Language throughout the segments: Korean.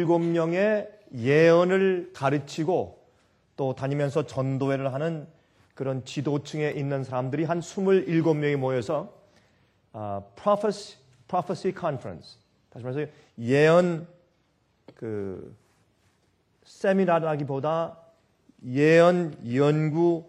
27명의 예언을 가르치고 또 다니면서 전도회를 하는 그런 지도층에 있는 사람들이 한 27명이 모여서 Prophecy Conference, 다시 말해서 예언 세미나라기보다 예언 연구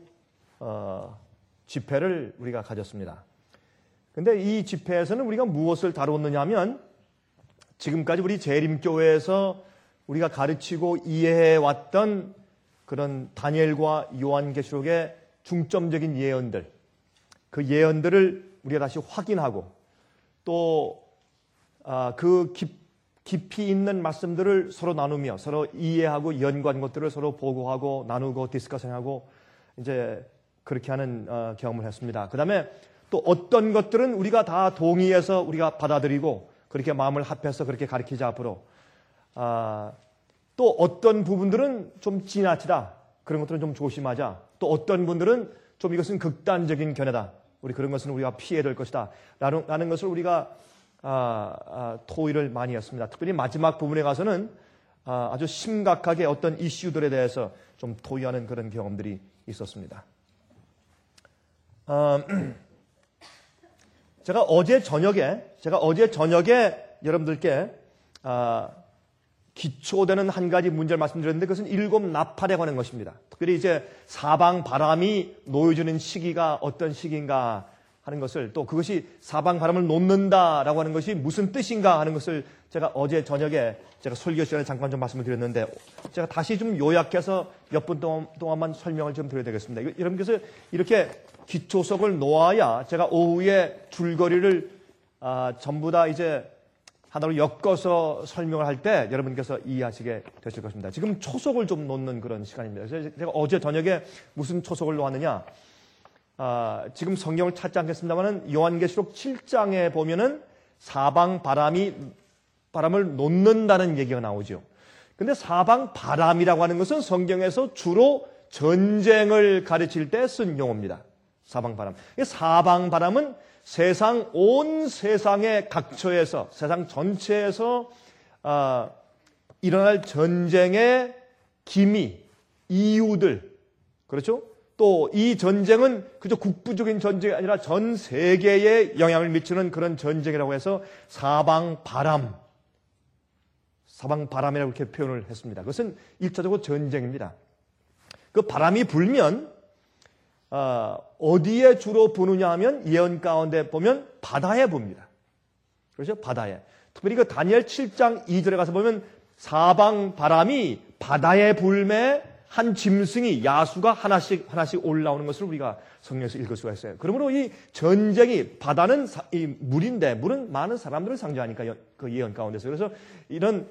집회를 우리가 가졌습니다. 근데 이 집회에서는 우리가 무엇을 다루었느냐 하면 지금까지 우리 재림교회에서 우리가 가르치고 이해해왔던 그런 다니엘과 요한계시록의 중점적인 예언들, 그 예언들을 우리가 다시 확인하고 또 그 깊이 있는 말씀들을 서로 나누며 서로 이해하고 연구한 것들을 서로 보고하고 나누고 디스커션하고 이제 그렇게 하는 경험을 했습니다. 그 다음에 또 어떤 것들은 우리가 다 동의해서 우리가 받아들이고 그렇게 마음을 합해서 그렇게 가르치자 앞으로. 또 어떤 부분들은 좀 지나치다. 그런 것들은 좀 조심하자. 또 어떤 분들은 좀 이것은 극단적인 견해다. 우리 그런 것은 우리가 피해야 될 것이다. 라는 것을 우리가 토의를 많이 했습니다. 특별히 마지막 부분에 가서는 아주 심각하게 어떤 이슈들에 대해서 좀 토의하는 그런 경험들이 있었습니다. 제가 어제 저녁에 여러분들께 기초되는 한 가지 문제를 말씀드렸는데 그것은 7 나팔에 관한 것입니다. 특별히 이제 사방 바람이 놓여지는 시기가 어떤 시기인가 하는 것을, 또 그것이 사방 바람을 놓는다라고 하는 것이 무슨 뜻인가 하는 것을 제가 어제 저녁에 제가 설교 시간에 잠깐 좀 말씀을 드렸는데 제가 다시 좀 요약해서 몇 분 동안만 설명을 좀 드려야 되겠습니다. 여러분께서 이렇게 기초석을 놓아야 제가 오후에 줄거리를 전부 다 이제 하나로 엮어서 설명을 할 때 여러분께서 이해하시게 되실 것입니다. 지금 초석을 좀 놓는 그런 시간입니다. 그래서 제가 어제 저녁에 무슨 초석을 놓았느냐? 지금 성경을 찾지 않겠습니다만은 요한계시록 7장에 보면은 사방 바람을 놓는다는 얘기가 나오죠. 근데 사방 바람이라고 하는 것은 성경에서 주로 전쟁을 가르칠 때 쓴 용어입니다. 사방 바람. 사방 바람은 온 세상의 각처에서, 세상 전체에서 일어날 전쟁의 기미, 이유들, 그렇죠? 또 이 전쟁은 그저 국부적인 전쟁이 아니라 전 세계에 영향을 미치는 그런 전쟁이라고 해서 사방바람이라고 이렇게 표현을 했습니다. 그것은 1차적으로 전쟁입니다. 그 바람이 불면 어디에 주로 부느냐 하면 예언 가운데 보면 바다에 붑니다. 그렇죠? 바다에. 특별히 그 다니엘 7장 2절에 가서 보면 사방 바람이 바다에 불매 한 짐승이 야수가 하나씩 올라오는 것을 우리가 성경에서 읽을 수가 있어요. 그러므로 이 전쟁이, 바다는 이 물인데 물은 많은 사람들을 상징하니까 그 예언 가운데서. 그래서 이런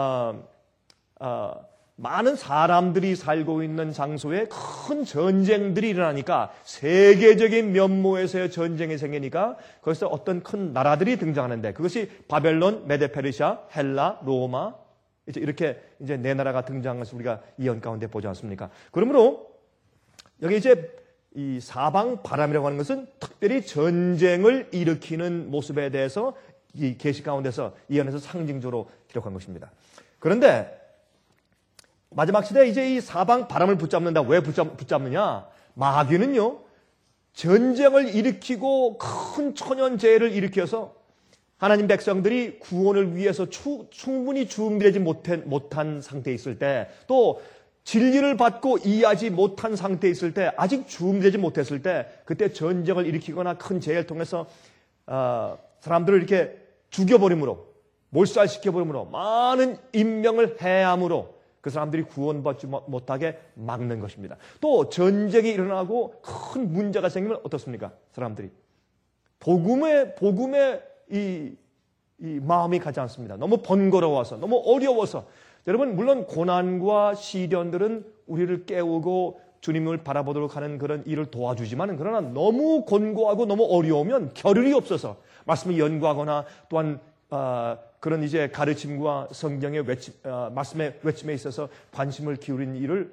많은 사람들이 살고 있는 장소에 큰 전쟁들이 일어나니까 세계적인 면모에서의 전쟁이 생기니까 거기서 어떤 큰 나라들이 등장하는데 그것이 바벨론, 메데페르시아, 헬라, 로마 이렇게 이제 네 나라가 등장한 것을 우리가 예언 가운데 보지 않습니까? 그러므로 여기 이제 이 사방 바람이라고 하는 것은 특별히 전쟁을 일으키는 모습에 대해서 이 계시 가운데서 예언에서 상징적으로 기록한 것입니다. 그런데 마지막 시대에 이제 이 사방 바람을 붙잡는다. 왜 붙잡느냐? 마귀는요, 전쟁을 일으키고 큰 천연재해를 일으켜서 하나님 백성들이 구원을 위해서 충분히 준비되지 못한 상태에 있을 때, 또 진리를 받고 이해하지 못한 상태에 있을 때, 아직 준비되지 못했을 때, 그때 전쟁을 일으키거나 큰 재해를 통해서 사람들을 이렇게 죽여버림으로, 몰살시켜버림으로, 많은 인명을 해함으로 그 사람들이 구원받지 못하게 막는 것입니다. 또 전쟁이 일어나고 큰 문제가 생기면 어떻습니까? 사람들이 복음에 이 마음이 가지 않습니다. 너무 번거로워서, 너무 어려워서. 여러분, 물론 고난과 시련들은 우리를 깨우고 주님을 바라보도록 하는 그런 일을 도와주지만, 그러나 너무 곤고하고 너무 어려우면 겨를이 없어서 말씀을 연구하거나 또한 그런 이제 가르침과 성경의 말씀의 외침에 있어서 관심을 기울인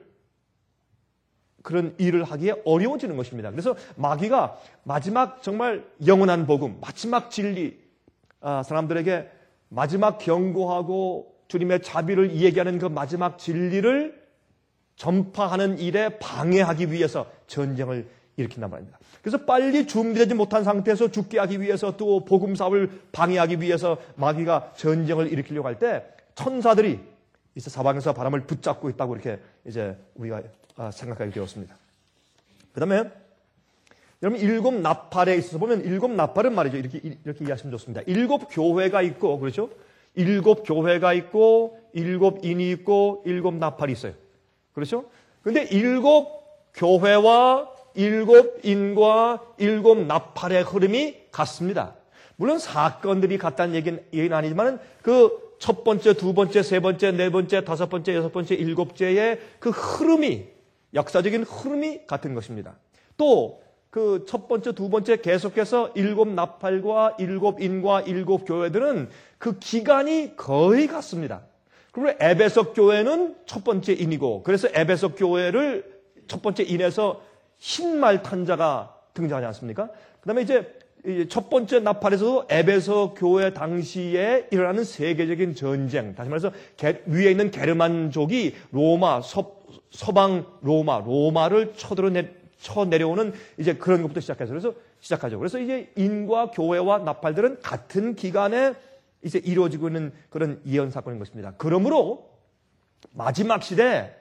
그런 일을 하기에 어려워지는 것입니다. 그래서 마귀가 마지막 정말 영원한 복음, 마지막 진리, 사람들에게 마지막 경고하고 주님의 자비를 얘기하는 그 마지막 진리를 전파하는 일에 방해하기 위해서 전쟁을 일으킨단 말입니다. 그래서 빨리 준비되지 못한 상태에서 죽게 하기 위해서 또 복음 사업을 방해하기 위해서 마귀가 전쟁을 일으키려고 할 때 천사들이 이제 사방에서 바람을 붙잡고 있다고 이렇게 이제 우리가 생각하게 되었습니다. 그 다음에 여러분 일곱 나팔에 있어서 보면 일곱 나팔은 말이죠. 이렇게 이해하시면 좋습니다. 일곱 교회가 있고 그렇죠? 일곱 교회가 있고 일곱 인이 있고 일곱 나팔이 있어요. 그렇죠? 근데 일곱 교회와 일곱 인과 일곱 나팔의 흐름이 같습니다. 물론 사건들이 같다는 얘기는 아니지만 그 첫 번째, 두 번째, 세 번째, 네 번째, 다섯 번째, 여섯 번째, 일곱째의 그 흐름이 역사적인 흐름이 같은 것입니다. 또 그 첫 번째, 두 번째 계속해서 일곱 나팔과 일곱 인과 일곱 교회들은 그 기간이 거의 같습니다. 그리고 에베소 교회는 첫 번째 인이고 그래서 에베소 교회를 첫 번째 인에서 흰말 탄 자가 등장하지 않습니까? 그 다음에 이제 첫 번째 나팔에서도 에베소 교회 당시에 일어나는 세계적인 전쟁, 다시 말해서 위에 있는 게르만족이 로마, 서방 로마를 쳐내려오는 이제 그런 것부터 시작하죠. 그래서 이제 인과 교회와 나팔들은 같은 기간에 이제 이루어지고 있는 그런 예언 사건인 것입니다. 그러므로 마지막 시대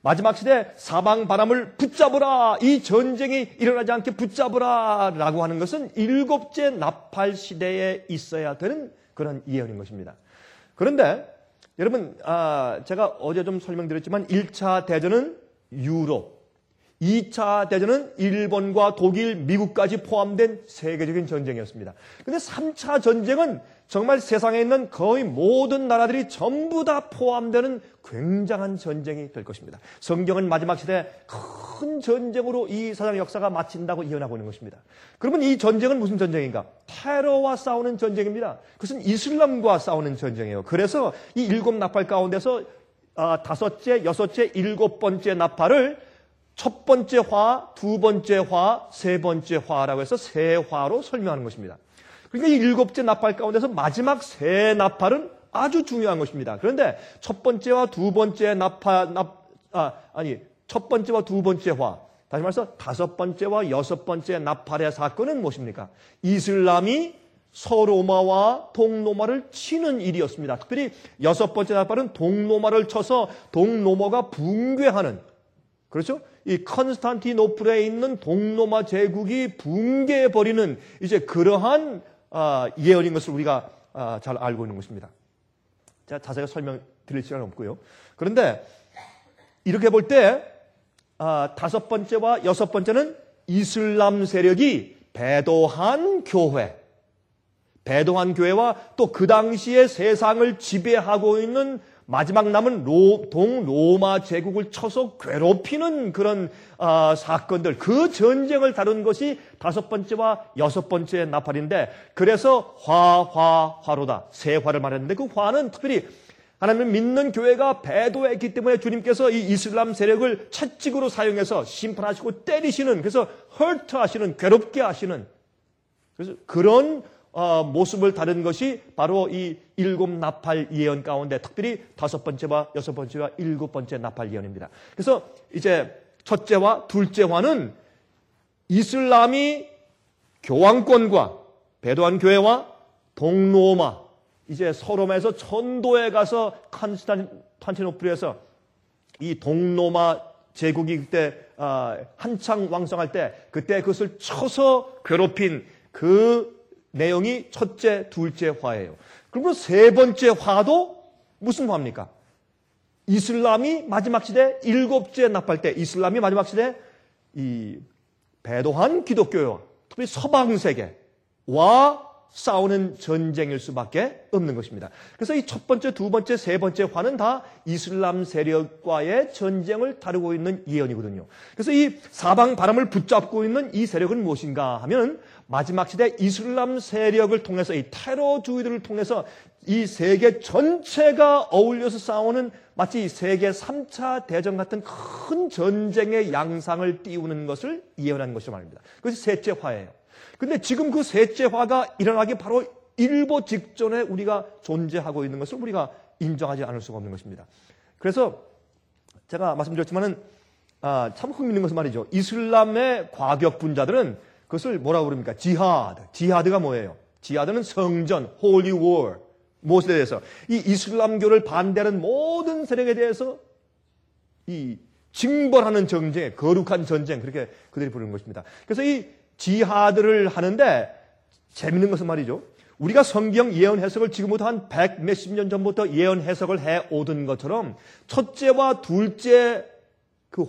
사방 바람을 붙잡으라. 이 전쟁이 일어나지 않게 붙잡으라 라고 하는 것은 일곱째 나팔 시대에 있어야 되는 그런 예언인 것입니다. 그런데 여러분 제가 어제 좀 설명드렸지만 1차 대전은 유럽, 2차 대전은 일본과 독일, 미국까지 포함된 세계적인 전쟁이었습니다. 그런데 3차 전쟁은 정말 세상에 있는 거의 모든 나라들이 전부 다 포함되는 굉장한 전쟁이 될 것입니다. 성경은 마지막 시대에 큰 전쟁으로 이 세상의 역사가 마친다고 예언하고 있는 것입니다. 그러면 이 전쟁은 무슨 전쟁인가? 테러와 싸우는 전쟁입니다. 그것은 이슬람과 싸우는 전쟁이에요. 그래서 이 일곱 나팔 가운데서 다섯째, 여섯째, 일곱 번째 나팔을 첫 번째 화, 두 번째 화, 세 번째 화라고 해서 세 화로 설명하는 것입니다. 그러니까 이 일곱째 나팔 가운데서 마지막 세 나팔은 아주 중요한 것입니다. 그런데 첫 번째와 두 번째 첫 번째와 두 번째 화, 다시 말해서 다섯 번째와 여섯 번째 나팔의 사건은 무엇입니까? 이슬람이 서로마와 동로마를 치는 일이었습니다. 특별히 여섯 번째 나팔은 동로마를 쳐서 동로마가 붕괴하는, 그렇죠? 이 컨스탄티노플에 있는 동로마 제국이 붕괴해버리는 이제 그러한 예언인 것을 우리가 잘 알고 있는 것입니다. 제가 자세히 설명드릴 시간은 없고요. 그런데 이렇게 볼 때 다섯 번째와 여섯 번째는 이슬람 세력이 배도한 교회와 또 그 당시에 세상을 지배하고 있는 마지막 남은 동로마 제국을 쳐서 괴롭히는 그런 사건들, 그 전쟁을 다룬 것이 다섯 번째와 여섯 번째 나팔인데, 그래서 화로다. 세 화를 말했는데 그 화는 특별히 하나님을 믿는 교회가 배도했기 때문에 주님께서 이 이슬람 세력을 채찍으로 사용해서 심판하시고 때리시는, 그래서 헐트하시는, 괴롭게 하시는, 그래서 그런 모습을 다룬 것이 바로 이 일곱 나팔 예언 가운데 특별히 다섯 번째와 여섯 번째와 일곱 번째 나팔 예언입니다. 그래서 이제 첫째와 둘째화는 이슬람이 교황권과 배도한 교회와 동로마, 이제 서로마에서 천도에 가서 컨스탄티노플에서 이 동로마 제국이 그때 한창 왕성할 때 그때 그것을 쳐서 괴롭힌 그 내용이 첫째, 둘째 화예요. 그리고 세 번째 화도 무슨 화입니까? 이슬람이 마지막 시대 일곱째 나팔 때 이슬람이 마지막 시대 이 배도한 기독교와 특히 서방 세계와 싸우는 전쟁일 수밖에 없는 것입니다. 그래서 이 첫 번째, 두 번째, 세 번째 화는 다 이슬람 세력과의 전쟁을 다루고 있는 예언이거든요. 그래서 이 사방 바람을 붙잡고 있는 이 세력은 무엇인가 하면 마지막 시대 이슬람 세력을 통해서 이 테러주의들을 통해서 이 세계 전체가 어울려서 싸우는 마치 세계 3차 대전 같은 큰 전쟁의 양상을 띄우는 것을 예언하는 것이란 말입니다. 그것이 셋째 화예요. 근데 지금 그 셋째 화가 일어나기 바로 일보 직전에 우리가 존재하고 있는 것을 우리가 인정하지 않을 수가 없는 것입니다. 그래서 제가 말씀드렸지만은 참 흥미있는 것은 말이죠. 이슬람의 과격분자들은 그것을 뭐라고 부릅니까? 지하드. 지하드가 뭐예요? 지하드는 성전, 홀리 워. 무엇에 대해서? 이 이슬람교를 반대하는 모든 세력에 대해서 이 징벌하는 전쟁, 거룩한 전쟁, 그렇게 그들이 부르는 것입니다. 그래서 이 지하드를 하는데 재밌는 것은 말이죠. 우리가 성경 예언 해석을 지금부터 한 100 몇십 년 전부터 예언 해석을 해 오던 것처럼 첫째와 둘째 그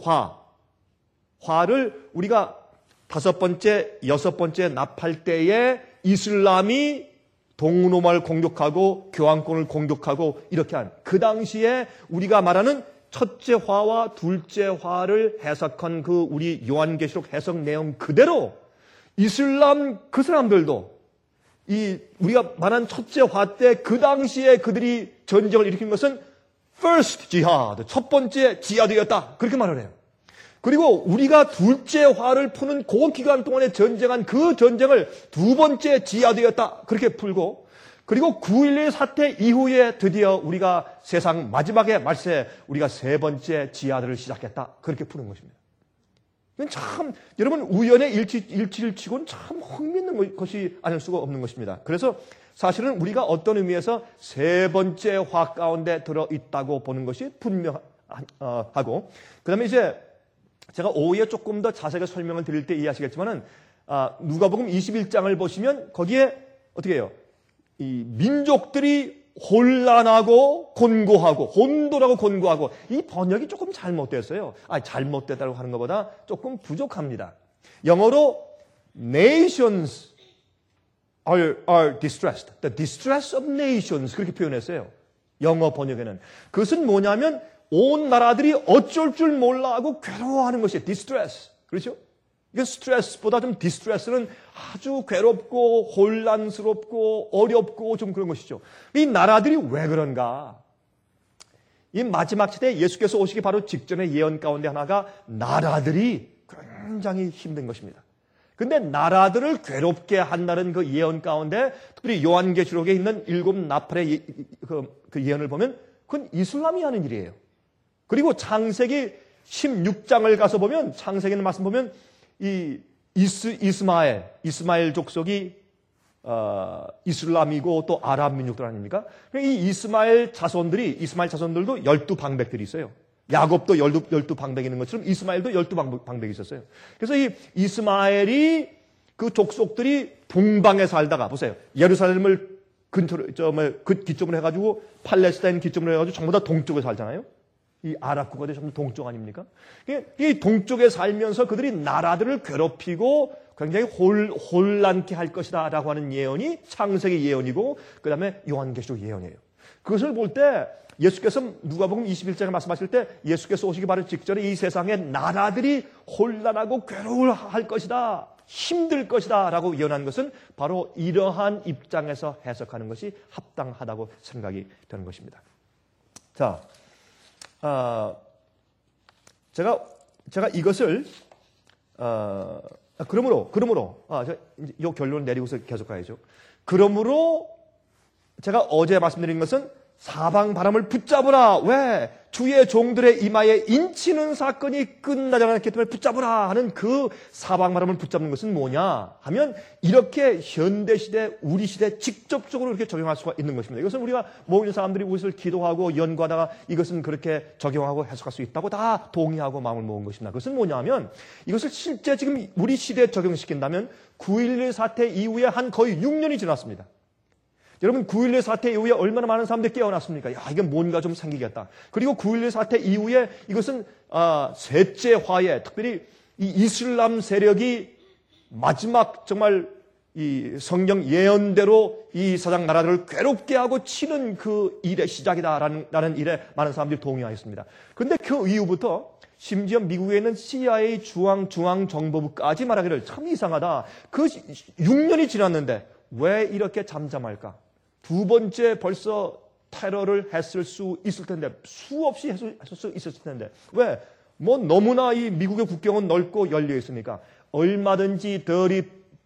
화를 우리가 5번째, 6번째 납할 때에 이슬람이 동로마를 공격하고 교황권을 공격하고 이렇게 한 그 당시에 우리가 말하는 첫째 화와 둘째 화를 해석한 그 우리 요한계시록 해석 내용 그대로 이슬람 그 사람들도 이 우리가 말한 첫째 화 때 그 당시에 그들이 전쟁을 일으킨 것은 first jihad, 첫 번째 지하드였다. 그렇게 말을 해요. 그리고 우리가 둘째 화를 푸는 그 기간 동안에 전쟁한 그 전쟁을 두 번째 지하드였다. 그렇게 풀고 그리고 9.11 사태 이후에 드디어 우리가 세상 마지막의 말세 우리가 세 번째 지하드를 시작했다. 그렇게 푸는 것입니다. 이건 참 여러분 우연의 일치를 치고는 참 흥미있는 것이 아닐 수가 없는 것입니다. 그래서 사실은 우리가 어떤 의미에서 세 번째 화 가운데 들어있다고 보는 것이 분명하고 그다음에 이제 제가 오후에 조금 더 자세하게 설명을 드릴 때 이해하시겠지만은 누가복음 21장을 보시면 거기에 어떻게 해요? 이 민족들이 혼란하고 곤고하고 혼돈하고 곤고하고 이 번역이 조금 잘못됐어요. 잘못됐다고 하는 것보다 조금 부족합니다. 영어로 nations are distressed. The distress of nations 그렇게 표현했어요. 영어 번역에는. 그것은 뭐냐면 온 나라들이 어쩔 줄 몰라 하고 괴로워하는 것이 distress. 그렇죠? 이게 스트레스보다 좀 디스트레스는 아주 괴롭고 혼란스럽고 어렵고 좀 그런 것이죠. 이 나라들이 왜 그런가? 이 마지막 시대에 예수께서 오시기 바로 직전의 예언 가운데 하나가 나라들이 굉장히 힘든 것입니다. 근데 나라들을 괴롭게 한다는 그 예언 가운데 특별히 요한계시록에 있는 7 나팔의 그 예언을 보면 그건 이슬람이 하는 일이에요. 그리고 창세기 16장을 가서 보면 창세기는 말씀 보면 이 이스마엘 족속이 이슬람이고 또 아랍 민족들 아닙니까? 이 이스마엘 자손들도 12방백들이 있어요. 야곱도 12방백이 있는 것처럼 이스마엘도 12방백이 있었어요. 그래서 이 이스마엘이 그 족속들이 동방에 살다가 보세요. 예루살렘을 기점으로 해가지고 팔레스타인 기점으로 해가지고 전부 다 동쪽에 살잖아요. 이 아랍 국가들이 전부 동쪽 아닙니까? 이 동쪽에 살면서 그들이 나라들을 괴롭히고 굉장히 혼란케 할 것이다 라고 하는 예언이 창세기 예언이고 그 다음에 요한계시록 예언이에요. 그것을 볼 때 예수께서 누가복음 21장에 말씀하실 때 예수께서 오시기 바로 직전에 이 세상에 나라들이 혼란하고 괴로워할 것이다. 힘들 것이다 라고 예언한 것은 바로 이러한 입장에서 해석하는 것이 합당하다고 생각이 되는 것입니다. 자, 제가 이것을 그러므로 제가 이 결론을 내리고서 계속 가야죠. 그러므로 제가 어제 말씀드린 것은 사방 바람을 붙잡으라. 왜? 주의 종들의 이마에 인치는 사건이 끝나지 않았기 때문에 붙잡으라 하는 그 사방 바람을 붙잡는 것은 뭐냐 하면 이렇게 현대시대 우리 시대에 직접적으로 이렇게 적용할 수가 있는 것입니다. 이것은 우리가 모든 사람들이 이것을 기도하고 연구하다가 이것은 그렇게 적용하고 해석할 수 있다고 다 동의하고 마음을 모은 것입니다. 그것은 뭐냐 하면 이것을 실제 지금 우리 시대에 적용시킨다면 9.11 사태 이후에 한 거의 6년이 지났습니다. 여러분 9.11 사태 이후에 얼마나 많은 사람들이 깨어났습니까? 이게 뭔가 좀 생기겠다. 그리고 9.11 사태 이후에 이것은 셋째 화에 특별히 이 이슬람 세력이 마지막 정말 이 성경 예언대로 이 세상 나라들을 괴롭게 하고 치는 그 일의 시작이다라는 일에 많은 사람들이 동의하였습니다. 그런데 그 이후부터 심지어 미국에 있는 CIA 중앙정보부까지 말하기를 참 이상하다. 그 6년이 지났는데 왜 이렇게 잠잠할까? 두 번째 벌써 테러를 했을 수 있을 텐데 수없이 했을 수 있었을 텐데 왜? 너무나 이 미국의 국경은 넓고 열려 있으니까 얼마든지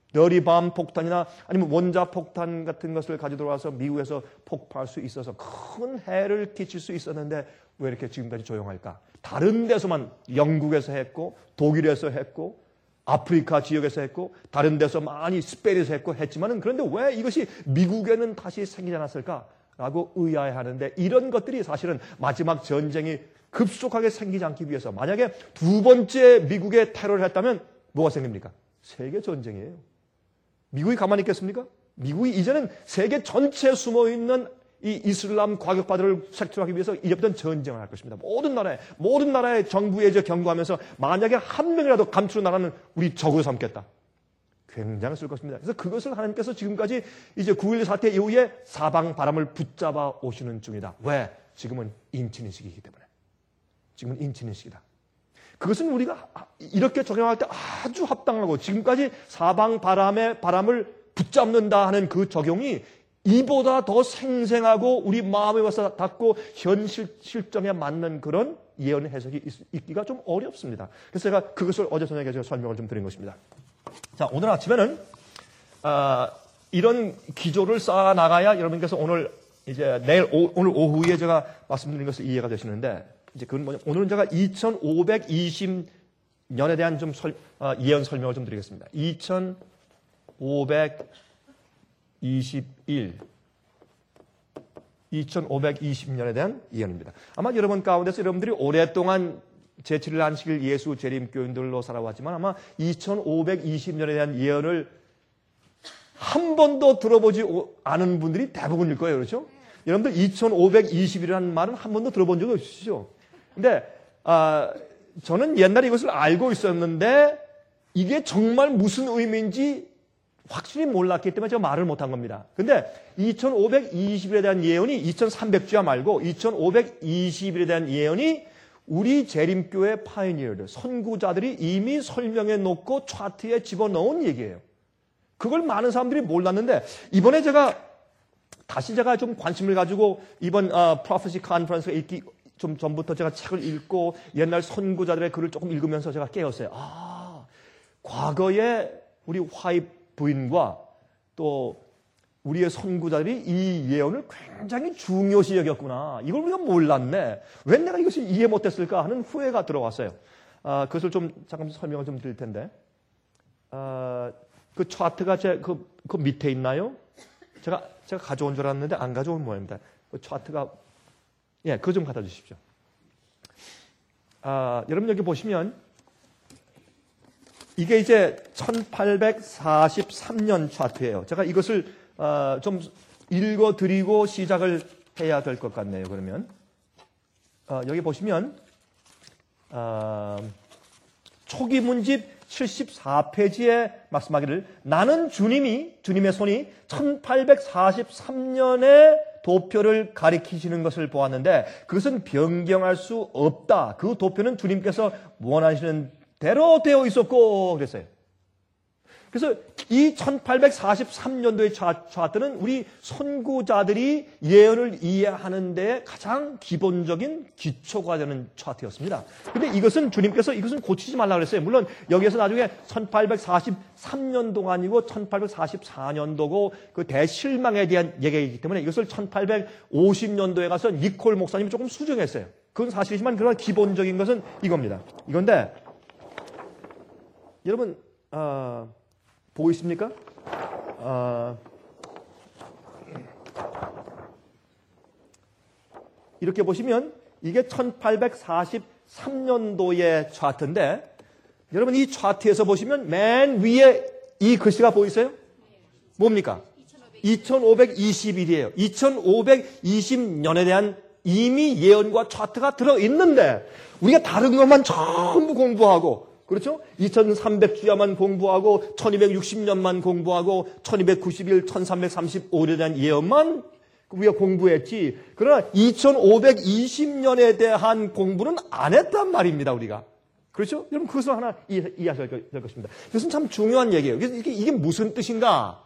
더리밤 폭탄이나 아니면 원자 폭탄 같은 것을 가지고 들어와서 미국에서 폭파할 수 있어서 큰 해를 끼칠 수 있었는데 왜 이렇게 지금까지 조용할까? 다른 데서만 영국에서 했고 독일에서 했고 아프리카 지역에서 했고 다른 데서 많이 스페인에서 했고 했지만은 그런데 왜 이것이 미국에는 다시 생기지 않았을까? 라고 의아해하는데 이런 것들이 사실은 마지막 전쟁이 급속하게 생기지 않기 위해서 만약에 두 번째 미국의 테러를 했다면 뭐가 생깁니까? 세계 전쟁이에요. 미국이 가만히 있겠습니까? 미국이 이제는 세계 전체에 숨어있는 이 이슬람 과격파들을 색출하기 위해서 이제부터는 전쟁을 할 것입니다. 모든 나라의 정부에 경고하면서 만약에 한 명이라도 감추는 나라는 우리 적으로 삼겠다. 굉장히 쓸 것입니다. 그래서 그것을 하나님께서 지금까지 이제 9.11 사태 이후에 사방 바람을 붙잡아 오시는 중이다. 왜? 지금은 인치는 시기이기 때문에. 지금은 인치는 시기다. 그것은 우리가 이렇게 적용할 때 아주 합당하고 지금까지 사방 바람의 바람을 붙잡는다 하는 그 적용이 이보다 더 생생하고 우리 마음에 와서 닿고 현실 실정에 맞는 그런 예언 해석이 있기가 좀 어렵습니다. 그래서 제가 그것을 어제 저녁에 제가 설명을 좀 드린 것입니다. 자, 오늘 아침에는 이런 기조를 쌓아 나가야 여러분께서 오늘 오늘 오후에 제가 말씀드린 것을 이해가 되시는데 이제 그건 뭐냐? 오늘은 제가 2520년에 대한 좀 예언 설명을 좀 드리겠습니다. 2520년에 대한 예언입니다. 아마 여러분 가운데서 여러분들이 오랫동안 제7일 안식일 예수 재림 교인들로 살아왔지만 아마 2520년에 대한 예언을 한 번도 들어보지 않은 분들이 대부분일 거예요. 그렇죠? 여러분들 2520이라는 말은 한 번도 들어본 적이 없으시죠? 근데 저는 옛날에 이것을 알고 있었는데 이게 정말 무슨 의미인지 확실히 몰랐기 때문에 제가 말을 못한 겁니다. 근데 2520일에 대한 예언이 2300주야 말고 2520일에 대한 예언이 우리 재림교회 파이니어들, 선구자들이 이미 설명해 놓고 차트에 집어넣은 얘기예요. 그걸 많은 사람들이 몰랐는데 이번에 제가 좀 관심을 가지고 이번 프로페시 컨퍼런스가 있기 좀 전부터 제가 책을 읽고 옛날 선구자들의 글을 조금 읽으면서 제가 깨었어요. 과거에 우리 화입 부인과 또 우리의 선구자들이 이 예언을 굉장히 중요시 여겼구나. 이걸 우리가 몰랐네. 왜 내가 이것을 이해 못했을까 하는 후회가 들어왔어요. 그것을 좀 잠깐 설명을 좀 드릴 텐데 그 차트가 그 밑에 있나요? 제가 가져온 줄 알았는데 안 가져온 모양입니다. 그 차트가 그거 좀 갖다 주십시오. 여러분 여기 보시면 이게 이제 1843년 차트예요. 제가 이것을 좀 읽어드리고 시작을 해야 될 것 같네요. 그러면 여기 보시면 초기 문집 74페이지에 말씀하기를 나는 주님의 손이 1843년에 도표를 가리키시는 것을 보았는데 그것은 변경할 수 없다. 그 도표는 주님께서 원하시는 대로 되어 있었고 그랬어요. 그래서 이 1843년도의 차트는 우리 선구자들이 예언을 이해하는 데 가장 기본적인 기초가 되는 차트였습니다. 근데 이것은 주님께서 이것은 고치지 말라 그랬어요. 물론 여기에서 나중에 1843년도가 아니고 1844년도고 그 대실망에 대한 얘기이기 때문에 이것을 1850년도에 가서 니콜 목사님이 조금 수정했어요. 그건 사실이지만 그러나 기본적인 것은 이겁니다. 이건데 여러분 보고 있습니까? 이렇게 보시면 이게 1843년도의 차트인데 여러분 이 차트에서 보시면 맨 위에 이 글씨가 보이세요? 뭡니까? 2521이에요. 2520년에 대한 이미 예언과 차트가 들어있는데 우리가 다른 것만 전부 공부하고 그렇죠? 2300주야만 공부하고 1260년만 공부하고 1291, 1335에 대한 예언만 우리가 공부했지. 그러나 2520년에 대한 공부는 안 했단 말입니다. 우리가. 그렇죠? 여러분 그것을 하나 이해하셔야 될 것입니다. 이것은 참 중요한 얘기예요. 이게 무슨 뜻인가?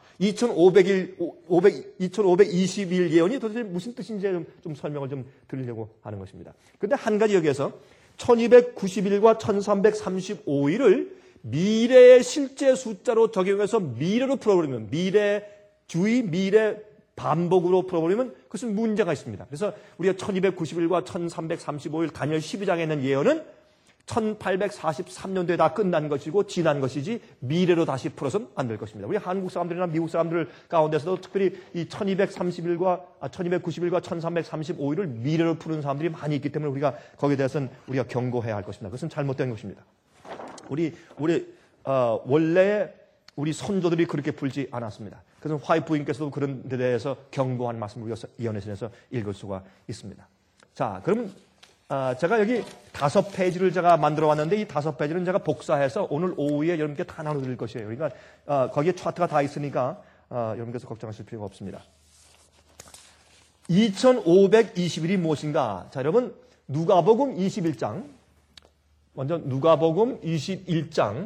2520일 예언이 도대체 무슨 뜻인지 좀 설명을 좀 드리려고 하는 것입니다. 그런데 한 가지 여기에서 1291과 1335일을 미래의 실제 숫자로 적용해서 미래로 풀어버리면 미래주의, 미래 반복으로 풀어버리면 그것은 문제가 있습니다. 그래서 우리가 1291과 1335일 다니엘 12장에 있는 예언은 1843년도에 다 끝난 것이고 지난 것이지 미래로 다시 풀어서는 안 될 것입니다. 우리 한국 사람들이나 미국 사람들 가운데서도 특별히 이 1291과 1335일을 미래로 푸는 사람들이 많이 있기 때문에 우리가 거기에 대해서는 우리가 경고해야 할 것입니다. 그것은 잘못된 것입니다. 원래 우리 선조들이 그렇게 풀지 않았습니다. 그래서 화이트 부인께서도 그런 데 대해서 경고한 말씀을 우리가 예언에서 읽을 수가 있습니다. 자, 그럼 제가 여기 5페이지를 제가 만들어 왔는데 이 5페이지는 제가 복사해서 오늘 오후에 여러분께 다 나눠드릴 것이에요. 그러니까 거기에 차트가 다 있으니까 여러분께서 걱정하실 필요가 없습니다. 2520일이 무엇인가? 자, 여러분 누가복음 21장 먼저 누가복음 21장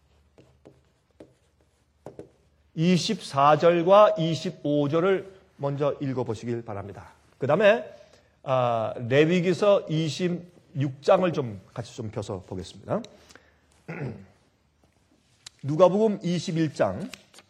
24절과 25절을 먼저 읽어보시길 바랍니다. 그 다음에 레위기서 26장을 좀 같이 좀 펴서 보겠습니다. 누가복음 21장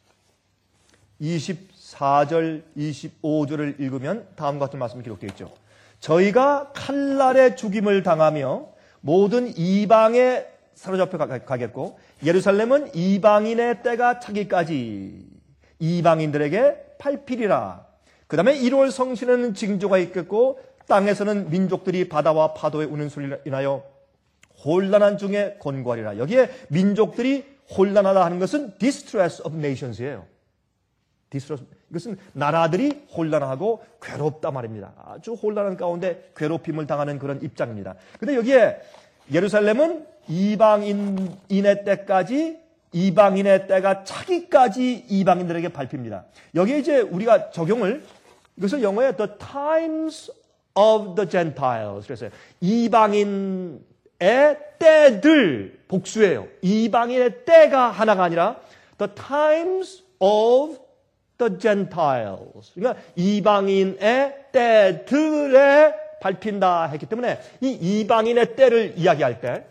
24절 25절을 읽으면 다음과 같은 말씀이 기록되어 있죠. 저희가 칼날의 죽임을 당하며 모든 이방에 사로잡혀 가겠고 예루살렘은 이방인의 때가 차기까지 이방인들에게 밟히리라. 그 다음에 1월 성신에는 징조가 있겠고 땅에서는 민족들이 바다와 파도의 우는 소리를 인하여 혼란한 중에 곤고하리라. 여기에 민족들이 혼란하다 하는 것은 distress of nations이에요. 이것은 나라들이 혼란하고 괴롭다 말입니다. 아주 혼란한 가운데 괴롭힘을 당하는 그런 입장입니다. 그런데 여기에 예루살렘은 이방인의 때까지 이방인의 때가 차기까지 이방인들에게 밟힙니다. 여기에 이제 우리가 적용을 이것을 영어에 the times of the Gentiles 그래서 이방인의 때들 복수예요. 이방인의 때가 하나가 아니라 the times of the Gentiles 그러니까 이방인의 때들에 밟힌다 했기 때문에 이 이방인의 때를 이야기할 때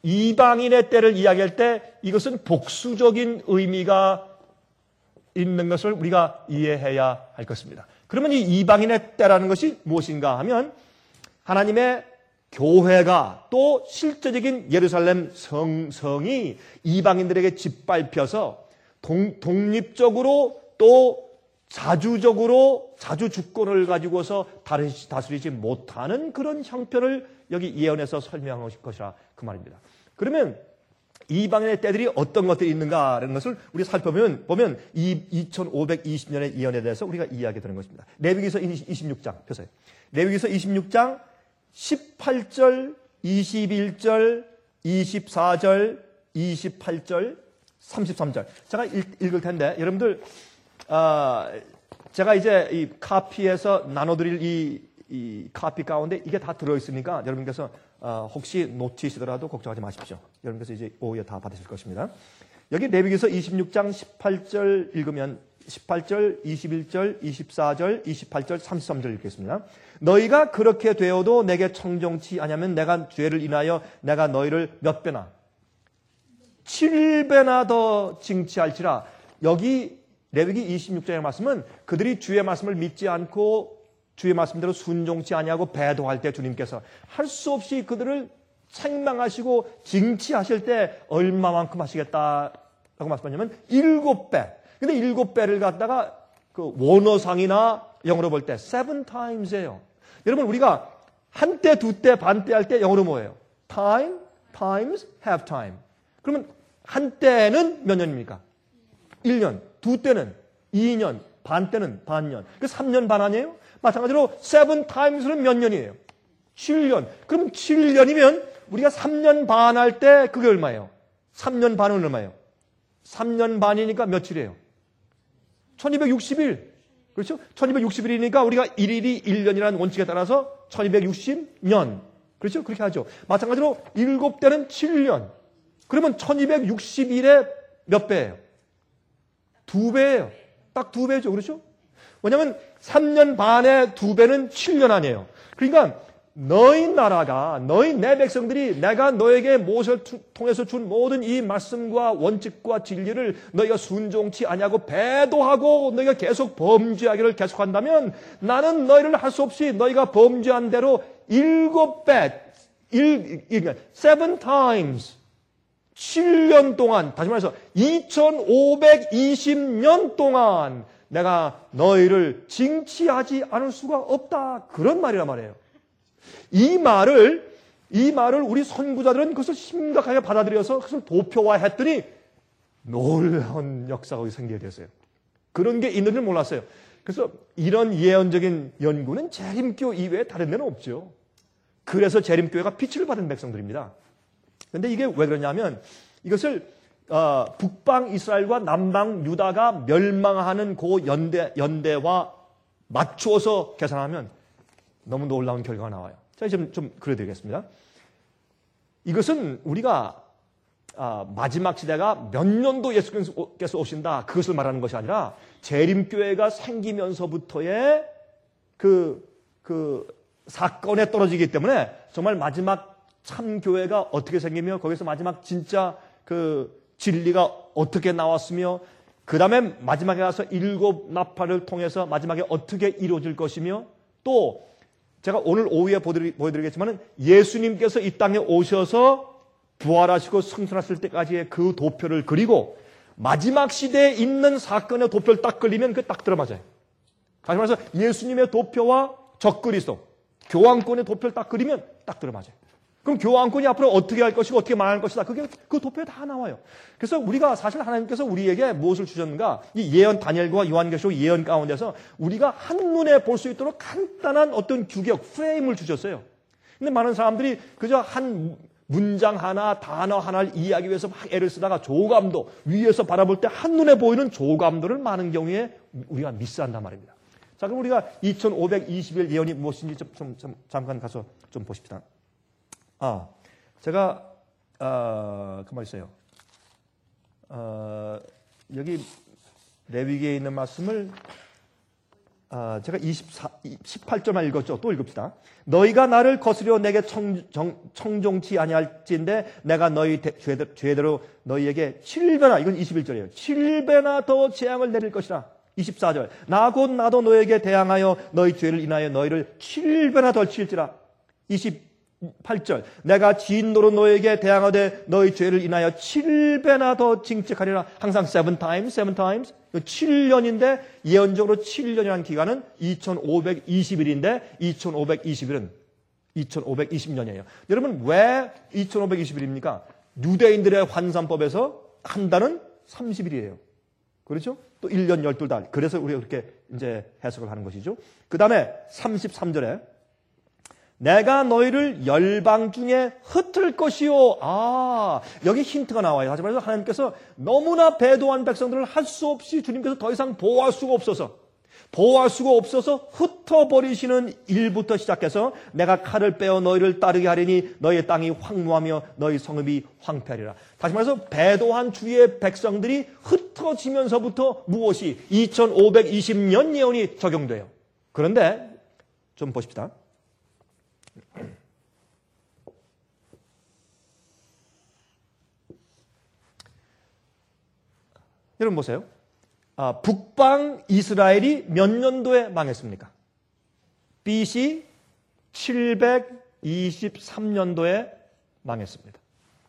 이것은 복수적인 의미가 있는 것을 우리가 이해해야 할 것입니다. 그러면 이 이방인의 때라는 것이 무엇인가 하면 하나님의 교회가 또 실제적인 예루살렘 성이 이방인들에게 짓밟혀서 독립적으로 또 자주 주권을 가지고서 다스리지 못하는 그런 형편을 여기 예언에서 설명한 것이라 그 말입니다. 그러면 이방인의 때들이 어떤 것들이 있는가라는 것을 우리가 살펴보면 이 2520년의 예언에 대해서 우리가 이해하게 되는 것입니다. 레위기서 26장 펴세요. 레위기서 26장 18절, 21절, 24절, 28절, 33절. 제가 읽을 텐데 여러분들 제가 이제 이 카피에서 나눠드릴 이 카피 가운데 이게 다 들어있으니까 여러분께서 혹시 놓치시더라도 걱정하지 마십시오. 여러분께서 이제 오후에 다 받으실 것입니다. 여기 레위기서 26장 18절 읽으면 18절, 21절, 24절, 28절, 33절 읽겠습니다. 너희가 그렇게 되어도 내게 청정치 아니하면 내가 죄를 인하여 내가 너희를 몇 배나 7배나 더 징치할지라. 여기 레위기 26장의 말씀은 그들이 주의 말씀을 믿지 않고 주의 말씀대로 순종치 아니하고 배도할 때 주님께서 할 수 없이 그들을 책망하시고 징치하실 때 얼마만큼 하시겠다라고 말씀하냐면 7배. 근데 7배를 갖다가 그 원어상이나 영어로 볼 때 7 times예요. 여러분 우리가 한때, 두때, 반때 할 때 영어로 뭐예요? time, times, half time. 그러면 한때는 몇 년입니까? 1년. 두때는 2년. 반때는 반년. 그 3년 반 아니에요? 마찬가지로 7 times는 몇 년이에요? 7년. 그럼 7년이면 우리가 3년 반 할 때 그게 얼마예요? 3년 반은 얼마예요? 3년 반이니까 며칠이에요? 1260일. 그렇죠? 1260일이니까 우리가 1일이 1년이라는 원칙에 따라서 1260년. 그렇죠? 그렇게 하죠. 마찬가지로 7대는 7년. 그러면 1260일에 몇 배예요? 2배예요. 딱 2배죠. 그렇죠? 왜냐하면 3년 반에 2배는 7년 아니에요. 그러니까 너희 나라가, 너희 내 백성들이 내가 너에게 모세를 통해서 준 모든 이 말씀과 원칙과 진리를 너희가 순종치 아니하고 배도하고 너희가 계속 범죄하기를 계속한다면 나는 너희를 할 수 없이 너희가 범죄한 대로 7배, 7 times 7년 동안, 다시 말해서 2520년 동안 내가 너희를 징치하지 않을 수가 없다. 그런 말이란 말이에요. 이 말을 우리 선구자들은 그것을 심각하게 받아들여서 그것을 도표화했더니 놀라운 역사가 생기게 됐어요. 그런 게 있는 줄 몰랐어요. 그래서 이런 예언적인 연구는 재림교 이외에 다른 데는 없죠. 그래서 재림교회가 빛을 받은 백성들입니다. 그런데 이게 왜 그러냐면 이것을 북방 이스라엘과 남방 유다가 멸망하는 그 연대와 맞추어서 계산하면 너무 놀라운 결과가 나와요. 자, 좀 그려드리겠습니다. 이것은 우리가 마지막 시대가 몇 년도 예수께서 오신다 그것을 말하는 것이 아니라 재림교회가 생기면서부터의 그 사건에 떨어지기 때문에 정말 마지막 참교회가 어떻게 생기며 거기서 마지막 진짜 그 진리가 어떻게 나왔으며 그 다음에 마지막에 가서 7 나팔을 통해서 마지막에 어떻게 이루어질 것이며 또 제가 오늘 오후에 보여드리겠지만 예수님께서 이 땅에 오셔서 부활하시고 승천하실 때까지의 그 도표를 그리고 마지막 시대에 있는 사건의 도표를 딱 그리면 그게 딱 들어맞아요. 다시 말해서 예수님의 도표와 적그리스도, 교황권의 도표를 딱 그리면 딱 들어맞아요. 그럼 교황권이 앞으로 어떻게 할 것이고 어떻게 말할 것이다. 그게 그 도표에 다 나와요. 그래서 우리가 사실 하나님께서 우리에게 무엇을 주셨는가? 이 예언 다니엘과 요한계시록 예언 가운데서 우리가 한눈에 볼 수 있도록 간단한 어떤 규격, 프레임을 주셨어요. 근데 많은 사람들이 그저 한 문장 하나, 단어 하나를 이해하기 위해서 막 애를 쓰다가 조감도 위에서 바라볼 때 한눈에 보이는 조감도를 많은 경우에 우리가 미스한단 말입니다. 자, 그럼 우리가 2520일 예언이 무엇인지 잠깐 가서 좀 보십시다. 제가 그만 있어요. 여기 레위기에 있는 말씀을 제가 18절만 읽었죠. 또 읽읍시다. 너희가 나를 거스려 내게 청종치 아니할지인데 내가 너희 죄대로 너희에게 7배나, 이건 21절이에요. 7배나 더 재앙을 내릴 것이라. 24절. 나 곧 나도 너에게 대항하여 너희 죄를 인하여 너희를 7배나 더 칠지라. 28절. 내가 진노로 너에게 대항하되 너희 죄를 인하여 7배나 더 징책하리라. 항상 7 times. 7년인데 예언적으로 7년이라는 기간은 2520일인데 2520일은 2520년이에요. 여러분 왜 2520일입니까? 유대인들의 환산법에서 한 달은 30일이에요. 그렇죠? 또 1년 12달. 그래서 우리가 그렇게 이제 해석을 하는 것이죠. 그 다음에 33절에 내가 너희를 열방 중에 흩을 것이요. 여기 힌트가 나와요. 하지 말고 하나님께서 너무나 배도한 백성들을 할 수 없이 주님께서 더 이상 보호할 수가 없어서 흩어버리시는 일부터 시작해서 내가 칼을 빼어 너희를 따르게 하리니 너희의 땅이 황무하며 너희 성읍이 황폐하리라. 다시 말해서 배도한 주의 백성들이 흩어지면서부터 무엇이 2520년 예언이 적용돼요. 그런데 좀 보십시다. 여러분 보세요. 북방 이스라엘이 몇 년도에 망했습니까? BC 723년도에 망했습니다.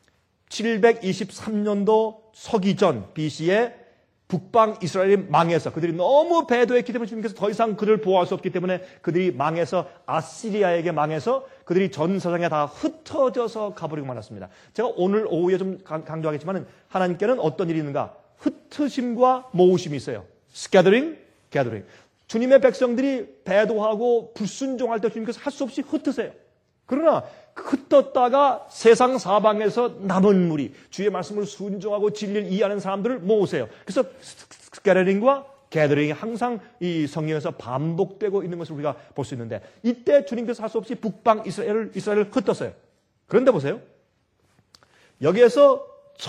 723년도 서기 전 BC에 북방 이스라엘이 망해서 그들이 너무 배도했기 때문에 주님께서 더 이상 그들을 보호할 수 없기 때문에 그들이 망해서 아시리아에게 망해서 그들이 전 세상에 다 흩어져서 가버리고 말았습니다. 제가 오늘 오후에 좀 강조하겠지만 하나님께는 어떤 일이 있는가? 흩으심과 모으심이 있어요. scattering, gathering. 주님의 백성들이 배도하고 불순종할 때 주님께서 할 수 없이 흩으세요. 그러나 흩었다가 세상 사방에서 남은 무리, 주의 말씀을 순종하고 진리를 이해하는 사람들을 모으세요. 그래서 scattering과 gathering이 항상 이 성경에서 반복되고 있는 것을 우리가 볼 수 있는데 이때 주님께서 할 수 없이 북방 이스라엘을 흩었어요. 그런데 보세요. 여기에서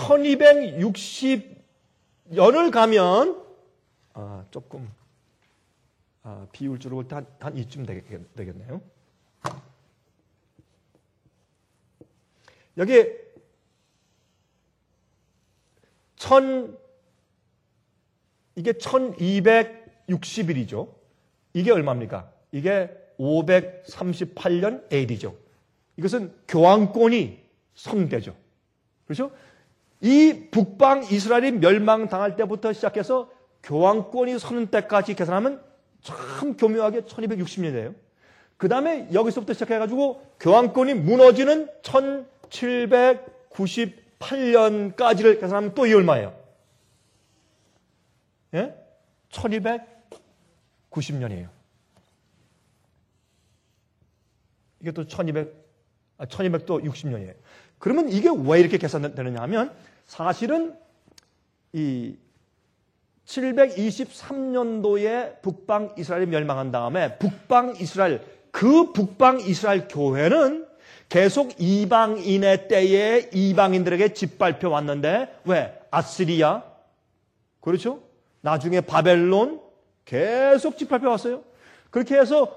1260년을 가면 조금 비율적으로 볼 때 한 이쯤 되겠네요. 여기 이게 1260일이죠. 이게 얼마입니까? 이게 538년 AD죠. 이것은 교황권이 성대죠. 그렇죠? 이 북방 이스라엘이 멸망당할 때부터 시작해서 교황권이 서는 때까지 계산하면 참 교묘하게 1260년이에요. 그 다음에 여기서부터 시작해가지고 교황권이 무너지는 1798년까지를 계산하면 또 이 얼마예요? 예? 1290년이에요. 이게 또 1200또 60년이에요. 그러면 이게 왜 이렇게 계산되느냐 하면 사실은 이 723년도에 북방 이스라엘이 멸망한 다음에 북방 이스라엘 교회는 계속 이방인의 때에 이방인들에게 짓밟혀 왔는데 왜? 아시리아 그렇죠? 나중에 바벨론 계속 짓밟혀 왔어요. 그렇게 해서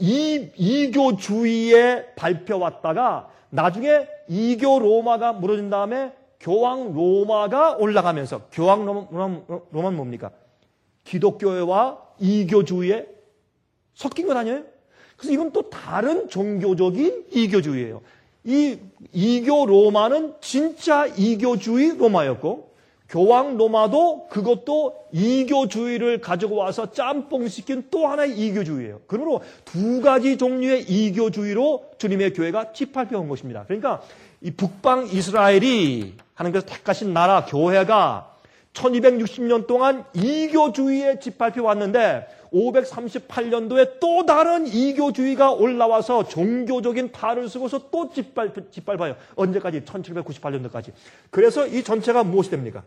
이교주의에 밟혀왔다가 나중에 이교 로마가 무너진 다음에 교황 로마가 올라가면서 교황 로마는 뭡니까? 기독교와 이교주의에 섞인 것 아니에요? 그래서 이건 또 다른 종교적인 이교주의예요. 이 이교 로마는 진짜 이교주의 로마였고 교황 로마도 그것도 이교주의를 가지고 와서 짬뽕시킨 또 하나의 이교주의예요. 그러므로 두 가지 종류의 이교주의로 주님의 교회가 짓밟혀 온 것입니다. 그러니까 이 북방 이스라엘이 하나님께서 택하신 나라 교회가 1260년 동안 이교주의에 짓밟혀 왔는데 538년도에 또 다른 이교주의가 올라와서 종교적인 탈을 쓰고서 또 짓밟아요. 언제까지? 1798년도까지. 그래서 이 전체가 무엇이 됩니까?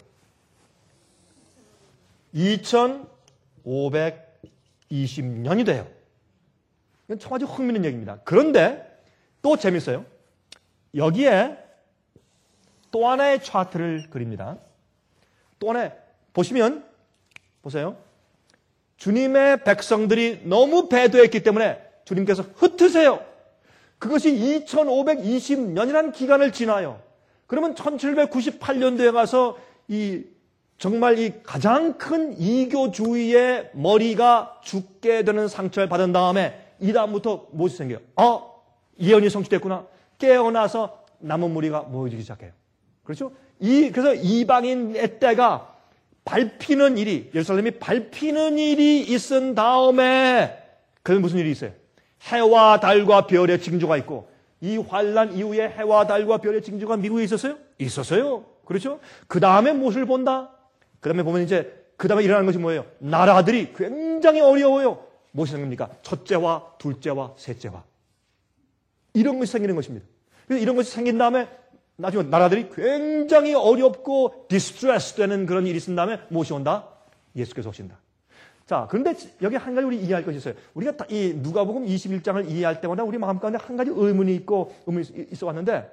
2520년이 돼요. 이건 참 아주 흥미있는 얘기입니다. 그런데 또 재밌어요. 여기에 또 하나의 차트를 그립니다. 또 하나 보시면 보세요. 주님의 백성들이 너무 배도했기 때문에 주님께서 흩으세요. 그것이 2520년이라는 기간을 지나요. 그러면 1798년도에 가서 정말 이 가장 큰 이교주의의 머리가 죽게 되는 상처를 받은 다음에 이 다음부터 무엇이 생겨요? 예언이 성취됐구나. 깨어나서 남은 무리가 모여지기 시작해요. 그렇죠? 그래서 이방인의 때가 밟히는 일이, 예루살렘이 밟히는 일이 있은 다음에, 그건 무슨 일이 있어요? 해와 달과 별의 징조가 있고, 이 환란 이후에 해와 달과 별의 징조가 미국에 있었어요? 있었어요. 그렇죠? 그 다음에 무엇을 본다? 그 다음에 보면 그 다음에 일어나는 것이 뭐예요? 나라들이 굉장히 어려워요. 무엇이 생깁니까? 첫째와 둘째와 셋째와. 이런 것이 생기는 것입니다. 그래서 이런 것이 생긴 다음에 나중에 나라들이 굉장히 어렵고 디스트레스 되는 그런 일이 있은 다음에 무엇이 온다? 예수께서 오신다. 자, 그런데 여기 한 가지 우리 이해할 것이 있어요. 우리가 이 누가복음 21장을 이해할 때마다 우리 마음 가운데 한 가지 의문이 있어 왔는데,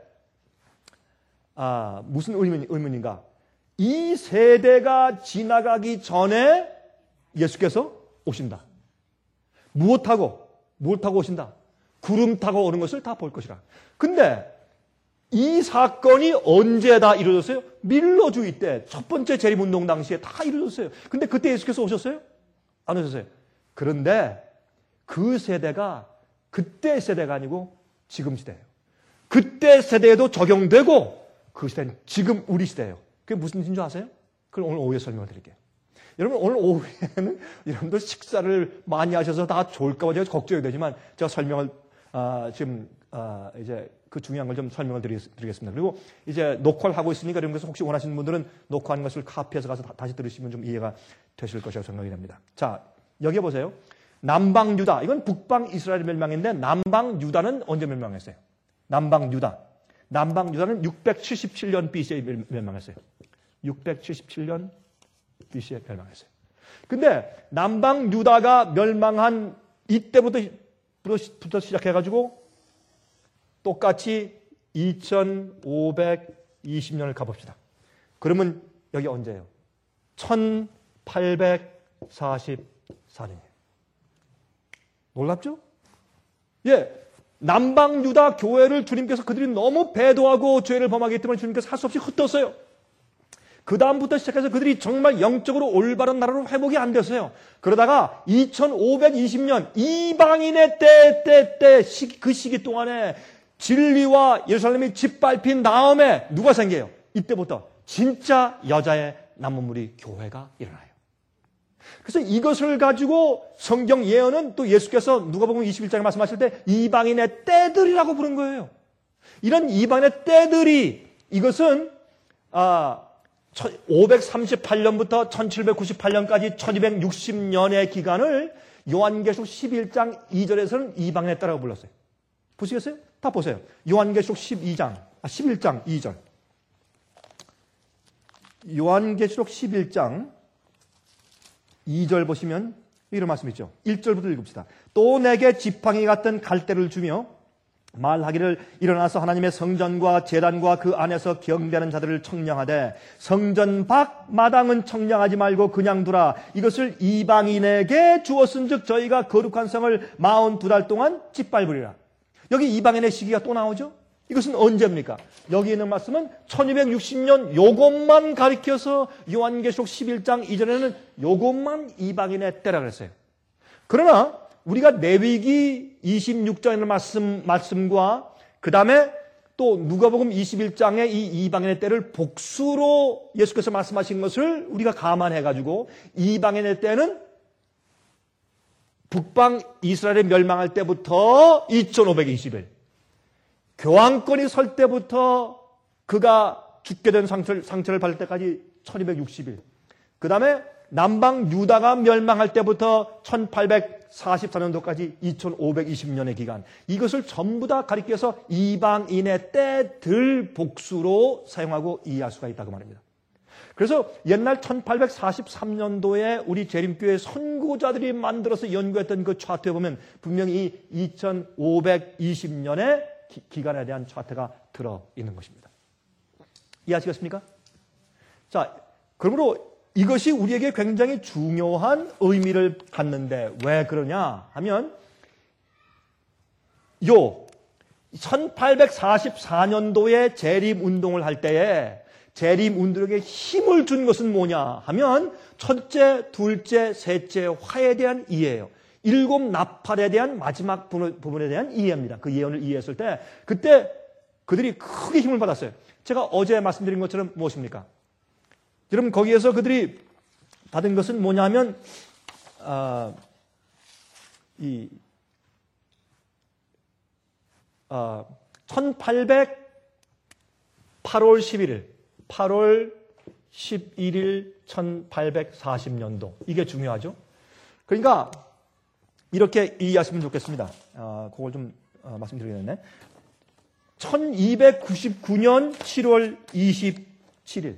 무슨 의문인가? 이 세대가 지나가기 전에 예수께서 오신다. 무엇 타고 오신다? 구름 타고 오는 것을 다 볼 것이라. 근데 이 사건이 언제 다 이루어졌어요? 밀러주의 때, 첫 번째 재림운동 당시에 다 이루어졌어요. 근데 그때 예수께서 오셨어요? 안 오셨어요. 그런데 그 세대가 그때 세대가 아니고 지금 시대예요. 그때 세대에도 적용되고 그 시대는 지금 우리 시대예요. 그게 무슨 뜻인 줄 아세요? 그걸 오늘 오후에 설명을 드릴게요. 여러분 오늘 오후에는 여러분들 식사를 많이 하셔서 다 좋을까 봐 제가 걱정이 되지만 제가 설명을 이제 그 중요한 걸 좀 설명을 드리겠습니다. 그리고 이제 녹화를 하고 있으니까 여러분께서 혹시 원하시는 분들은 녹화하는 것을 카피해서 가서 다시 들으시면 좀 이해가 되실 것이라고 생각이 됩니다. 자, 여기 보세요. 남방 유다. 이건 북방 이스라엘 멸망인데 남방 유다는 언제 멸망했어요? 남방 유다는 677년 BC에 멸망했어요. 677년 BC에 멸망했어요. 근데 남방 유다가 멸망한 이때부터 시작해가지고 똑같이 2520년을 가봅시다. 그러면 여기 언제예요? 1844년이에요. 놀랍죠? 예. 남방 유다 교회를 주님께서 그들이 너무 배도하고 죄를 범하기 때문에 주님께서 할 수 없이 흩었어요. 그 다음부터 시작해서 그들이 정말 영적으로 올바른 나라로 회복이 안 됐어요. 그러다가 2520년 이방인의 그 시기 동안에 진리와 예루살렘이 짓밟힌 다음에 누가 생겨요? 이때부터 진짜 여자의 남은무리 교회가 일어나요. 그래서 이것을 가지고 성경 예언은 또 예수께서 누가복음 21장에 말씀하실 때 이방인의 때들이라고 부른 거예요. 이런 이방인의 때들이 이것은 538년부터 1798년까지 1260년의 기간을 요한계시록 11장 2절에서는 이방인의 때라고 불렀어요. 보시겠어요? 다 보세요. 요한계시록 11장 2절. 요한계시록 11장 2절 보시면 이런 말씀 있죠. 1절부터 읽읍시다. 또 내게 지팡이 같은 갈대를 주며 말하기를 일어나서 하나님의 성전과 제단과 그 안에서 경배하는 자들을 청량하되 성전 밖 마당은 청량하지 말고 그냥 두라. 이것을 이방인에게 주었은즉 저희가 거룩한 성을 42달 동안 짓밟으리라. 여기 이방인의 시기가 또 나오죠. 이것은 언제입니까? 여기 있는 말씀은 1260년 요것만 가리켜서 요한계시록 11장 이전에는 요것만 이방인의 때라 그랬어요. 그러나 우리가 레위기 26장의 말씀과 그 다음에 또 누가복음 21장의 이 이방인의 때를 복수로 예수께서 말씀하신 것을 우리가 감안해가지고 이방인의 때는 북방 이스라엘이 멸망할 때부터 2520일 교황권이 설 때부터 그가 죽게 된 상처를 받을 때까지 1260일 그 다음에 남방 유다가 멸망할 때부터 1844년도까지 2520년의 기간 이것을 전부 다 가리켜서 이방인의 때들 복수로 사용하고 이해할 수가 있다고 말합니다. 그래서 옛날 1843년도에 우리 재림교회 선구자들이 만들어서 연구했던 그 차트에 보면 분명히 이 2520년의 기간에 대한 차트가 들어있는 것입니다. 이해하시겠습니까? 자, 그러므로 이것이 우리에게 굉장히 중요한 의미를 갖는데 왜 그러냐 하면 1844년도에 재림운동을 할 때에 재림운동에게 힘을 준 것은 뭐냐 하면 첫째, 둘째, 셋째 화에 대한 이해예요. 7 나팔에 대한 마지막 부분에 대한 이해입니다. 그 예언을 이해했을 때 그때 그들이 크게 힘을 받았어요. 제가 어제 말씀드린 것처럼 무엇입니까? 여러분 거기에서 그들이 받은 것은 뭐냐면 1800 8월 11일 1840년도 이게 중요하죠. 그러니까 이렇게 이해하시면 좋겠습니다. 그걸 좀 말씀드리겠네. 1299년 7월 27일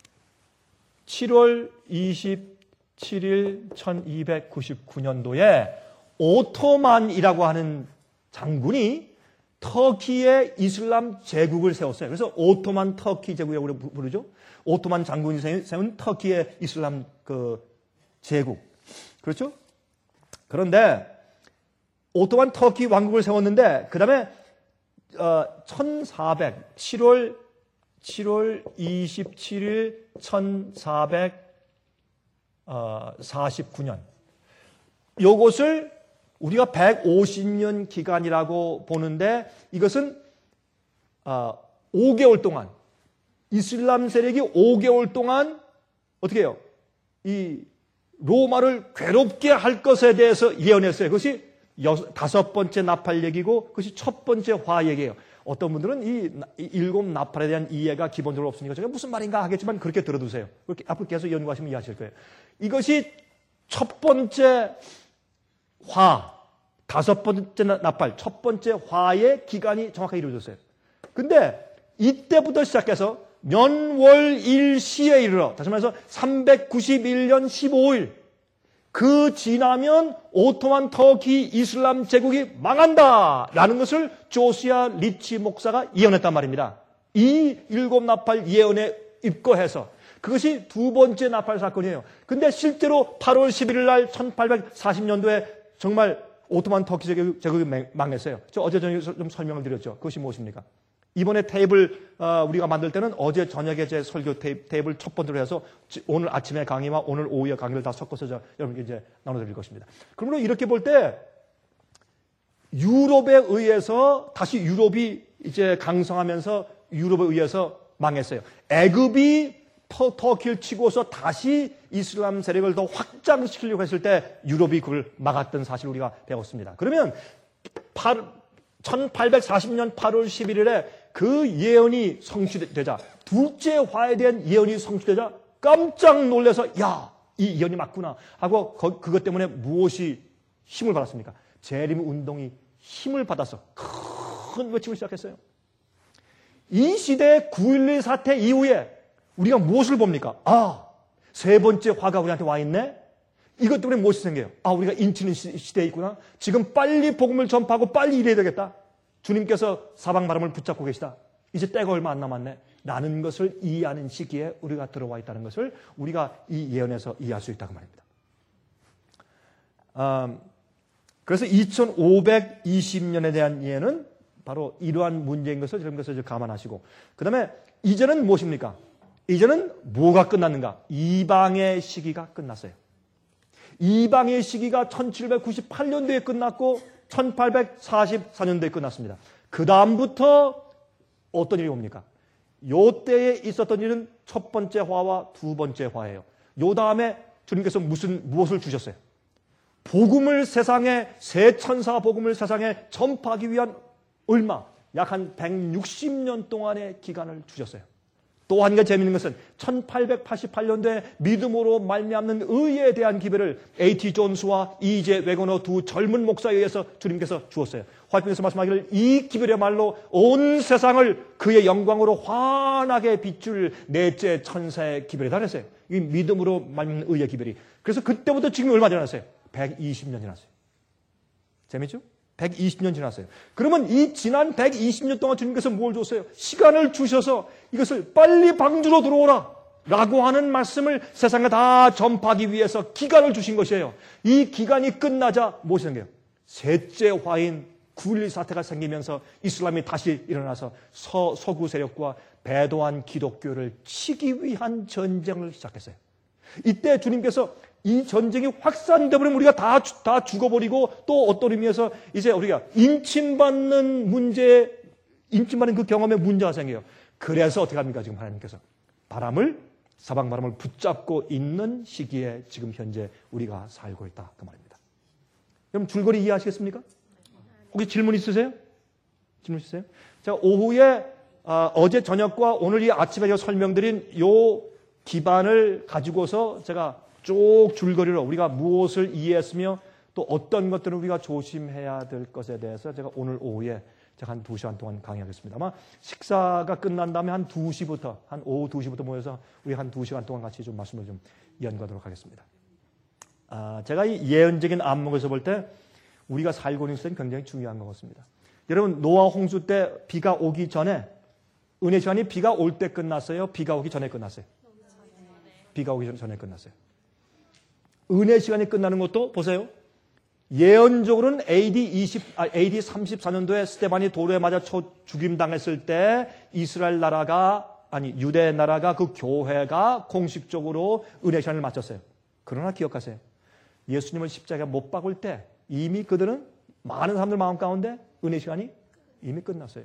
1299년도에 오토만이라고 하는 장군이 터키의 이슬람 제국을 세웠어요. 그래서 오토만 터키 제국이라고 부르죠. 오토만 장군이 세운 터키의 이슬람 그 제국. 그렇죠? 그런데 오토만 터키 왕국을 세웠는데 그 다음에 7월 27일 1449년 요것을 우리가 150년 기간이라고 보는데 이것은 5개월 동안 이슬람 세력이 5개월 동안 어떻게 해요? 이 로마를 괴롭게 할 것에 대해서 예언했어요. 그것이 5번째 나팔 얘기고 그것이 첫 번째 화 얘기예요. 어떤 분들은 이 7 나팔에 대한 이해가 기본적으로 없으니까 제가 무슨 말인가 하겠지만 그렇게 들어두세요. 그렇게 앞으로 계속 연구하시면 이해하실 거예요. 이것이 첫 번째 화, 5번째 나팔, 첫 번째 화의 기간이 정확하게 이루어졌어요. 근데 이때부터 시작해서 면월일시에 이르러 다시 말해서 391년 15일 그 지나면 오토만 터키 이슬람 제국이 망한다라는 것을 조시아 리치 목사가 예언했단 말입니다. 이 7 나팔 예언에 입거해서 그것이 두 번째 나팔 사건이에요. 근데 실제로 8월 11일 날 1840년도에 정말 오토만 터키 제국이 망했어요. 저 어제 저녁에 좀 설명을 드렸죠. 그것이 무엇입니까? 이번에 테이블 우리가 만들 때는 어제 저녁에 제 설교 테이블 첫 번째로 해서 오늘 아침에 강의와 오늘 오후에 강의를 다 섞어서 여러분께 이제 나눠드릴 것입니다. 그러므로 이렇게 볼 때 유럽에 의해서 다시 유럽이 이제 강성하면서 유럽에 의해서 망했어요. 애굽이 터키를 치고서 다시 이슬람 세력을 더 확장시키려고 했을 때 유럽이 그걸 막았던 사실을 우리가 배웠습니다. 그러면 1840년 8월 11일에 그 예언이 성취되자, 둘째 화에 대한 예언이 성취되자 깜짝 놀라서 야, 이 예언이 맞구나 하고 그것 때문에 무엇이 힘을 받았습니까? 재림 운동이 힘을 받아서 큰 외침을 시작했어요. 이 시대의 9.11 사태 이후에 우리가 무엇을 봅니까? 세 번째 화가 우리한테 와 있네? 이것 때문에 무엇이 생겨요? 우리가 인치는 시대에 있구나? 지금 빨리 복음을 전파하고 빨리 일해야 되겠다. 주님께서 사방 바람을 붙잡고 계시다. 이제 때가 얼마 안 남았네. 라는 것을 이해하는 시기에 우리가 들어와 있다는 것을 우리가 이 예언에서 이해할 수 있다고 말입니다. 그래서 2520년에 대한 예언은 바로 이러한 문제인 것을 여러분께서 감안하시고, 그 다음에 이제는 무엇입니까? 이제는 뭐가 끝났는가? 이방의 시기가 끝났어요. 이방의 시기가 1798년도에 끝났고 1844년도에 끝났습니다. 그 다음부터 어떤 일이 옵니까? 요 때에 있었던 일은 첫 번째 화와 두 번째 화예요. 요 다음에 주님께서 무엇을 주셨어요? 복음을 세상에, 새 천사 복음을 세상에 전파하기 위한 약 한 160년 동안의 기간을 주셨어요. 또 한 가지 재미있는 것은 1888년도에 믿음으로 말미암는 의에 대한 기별을 A.T. 존스와 E.J. 웨거너 두 젊은 목사에 의해서 주님께서 주었어요. 화이트에서 말씀하기를 이 기별의 말로 온 세상을 그의 영광으로 환하게 비출 넷째 천사의 기별에 달했어요. 이 믿음으로 말미암는 의의 기별이. 그래서 그때부터 지금 얼마 지났어요? 120년 지났어요. 재밌죠? 120년 지났어요. 그러면 이 지난 120년 동안 주님께서 뭘 줬어요? 시간을 주셔서 이것을 빨리 방주로 들어오라 라고 하는 말씀을 세상에 다 전파하기 위해서 기간을 주신 것이에요. 이 기간이 끝나자 무엇이 생겨요? 셋째 화인 9.11 사태가 생기면서 이슬람이 다시 일어나서 서구 세력과 배도한 기독교를 치기 위한 전쟁을 시작했어요. 이때 주님께서 이 전쟁이 확산되어 버리면 우리가 다 죽어버리고 또 어떤 의미에서 이제 우리가 인침받는 그 경험에 문제가 생겨요. 그래서 어떻게 합니까? 지금 하나님께서 사방 바람을 붙잡고 있는 시기에 지금 현재 우리가 살고 있다. 그 말입니다. 그럼 줄거리 이해하시겠습니까? 혹시 질문 있으세요? 질문 있으세요? 제가 오후에 어제 저녁과 오늘 이 아침에 제가 설명드린 요 기반을 가지고서 제가 쭉 줄거리로 우리가 무엇을 이해했으며 또 어떤 것들을 우리가 조심해야 될 것에 대해서 제가 오늘 오후에 제가 한 2시간 동안 강의하겠습니다. 아마 식사가 끝난 다음에 한 오후 2시부터 모여서 우리 한 2시간 동안 같이 좀 말씀을 좀 연구하도록 하겠습니다. 제가 이 예언적인 안목에서 볼 때 우리가 살고 있는 시대는 굉장히 중요한 것 같습니다. 여러분, 노아 홍수 때 비가 오기 전에 은혜 시간이 비가 올 때 끝났어요? 비가 오기 전에 끝났어요? 비가 오기 전에 끝났어요. 은혜 시간이 끝나는 것도 보세요. 예언적으로는 AD 34년도에 스데반이 도로에 맞아 죽임당했을 때 이스라엘 나라가 유대 나라가 그 교회가 공식적으로 은혜 시간을 마쳤어요. 그러나 기억하세요. 예수님을 십자가에 못 박을 때 이미 그들은 많은 사람들 마음 가운데 은혜 시간이 이미 끝났어요.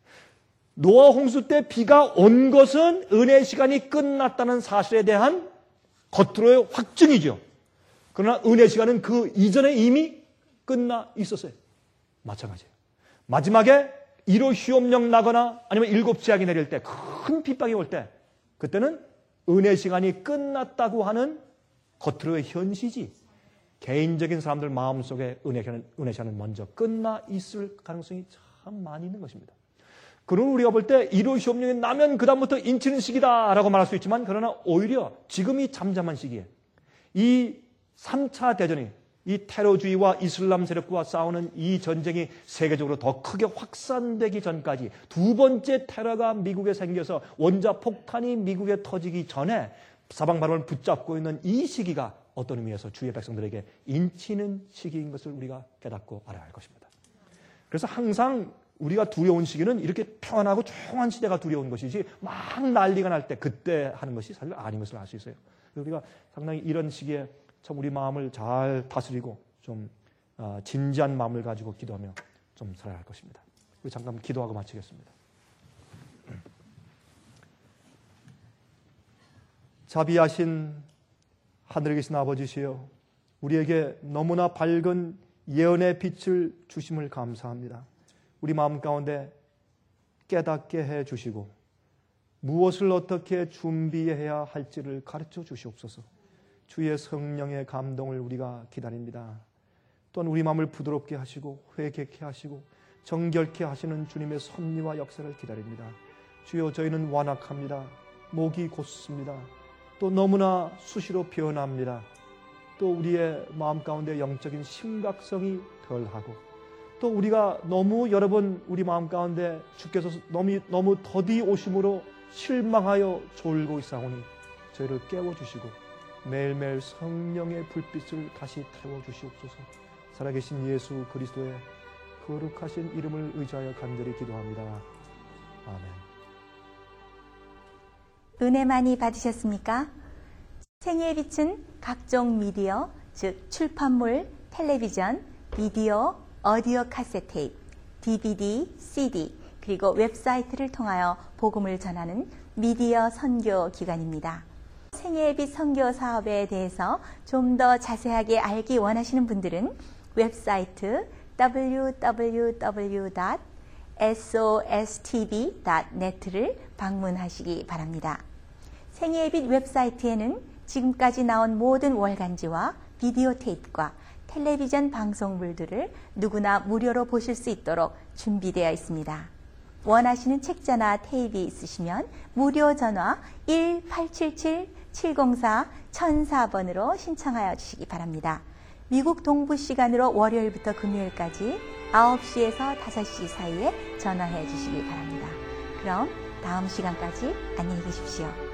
노아 홍수 때 비가 온 것은 은혜 시간이 끝났다는 사실에 대한 겉으로의 확증이죠. 그러나 은혜 시간은 그 이전에 이미 끝나 있었어요. 마찬가지예요. 마지막에 1호 시험령 나거나 아니면 7 재앙이 내릴 때, 큰 핍박이 올 때, 그때는 은혜 시간이 끝났다고 하는 겉으로의 현실이지 개인적인 사람들 마음속에 은혜 시간은 먼저 끝나 있을 가능성이 참 많이 있는 것입니다. 그럼 우리가 볼 때 1호 시험령이 나면 그 다음부터 인치는 시기다라고 말할 수 있지만, 그러나 오히려 지금 이 잠잠한 시기에 이 3차 대전이 이 테러주의와 이슬람 세력과 싸우는 이 전쟁이 세계적으로 더 크게 확산되기 전까지, 두 번째 테러가 미국에 생겨서 원자 폭탄이 미국에 터지기 전에 사방 바람을 붙잡고 있는 이 시기가 어떤 의미에서 주의 백성들에게 인치는 시기인 것을 우리가 깨닫고 알아야 할 것입니다. 그래서 항상 우리가 두려운 시기는 이렇게 평안하고 조용한 시대가 두려운 것이지 막 난리가 날 때 그때 하는 것이 사실 아닌 것을 알 수 있어요. 우리가 상당히 이런 시기에 참 우리 마음을 잘 다스리고 좀 진지한 마음을 가지고 기도하며 좀 살아야 할 것입니다. 우리 잠깐 기도하고 마치겠습니다. 자비하신 하늘에 계신 아버지시여, 우리에게 너무나 밝은 예언의 빛을 주심을 감사합니다. 우리 마음 가운데 깨닫게 해주시고 무엇을 어떻게 준비해야 할지를 가르쳐 주시옵소서. 주의 성령의 감동을 우리가 기다립니다. 또한 우리 마음을 부드럽게 하시고 회개케 하시고 정결케 하시는 주님의 섭리와 역사를 기다립니다. 주여, 저희는 완악합니다. 목이 곧습니다. 또 너무나 수시로 변합니다. 또 우리의 마음 가운데 영적인 심각성이 덜하고 또 우리가 너무 여러 번 우리 마음 가운데 주께서 너무 더디 오심으로 실망하여 졸고 있사오니 저희를 깨워주시고 매일매일 성령의 불빛을 다시 태워주시옵소서. 살아계신 예수 그리스도의 거룩하신 이름을 의지하여 간절히 기도합니다. 아멘. 은혜 많이 받으셨습니까? 생애의 빛은 각종 미디어, 즉 출판물, 텔레비전, 비디오, 오디오 카세트 테이프, DVD, CD, 그리고 웹사이트를 통하여 복음을 전하는 미디어 선교 기관입니다. 생애의 빛 선교 사업에 대해서 좀 더 자세하게 알기 원하시는 분들은 웹사이트 www.sostv.net를 방문하시기 바랍니다. 생애의 빛 웹사이트에는 지금까지 나온 모든 월간지와 비디오 테이프과 텔레비전 방송물들을 누구나 무료로 보실 수 있도록 준비되어 있습니다. 원하시는 책자나 테이프 있으시면 무료 전화 1-877-704-1004번으로 신청하여 주시기 바랍니다. 미국 동부 시간으로 월요일부터 금요일까지 9시에서 5시 사이에 전화해 주시기 바랍니다. 그럼 다음 시간까지 안녕히 계십시오.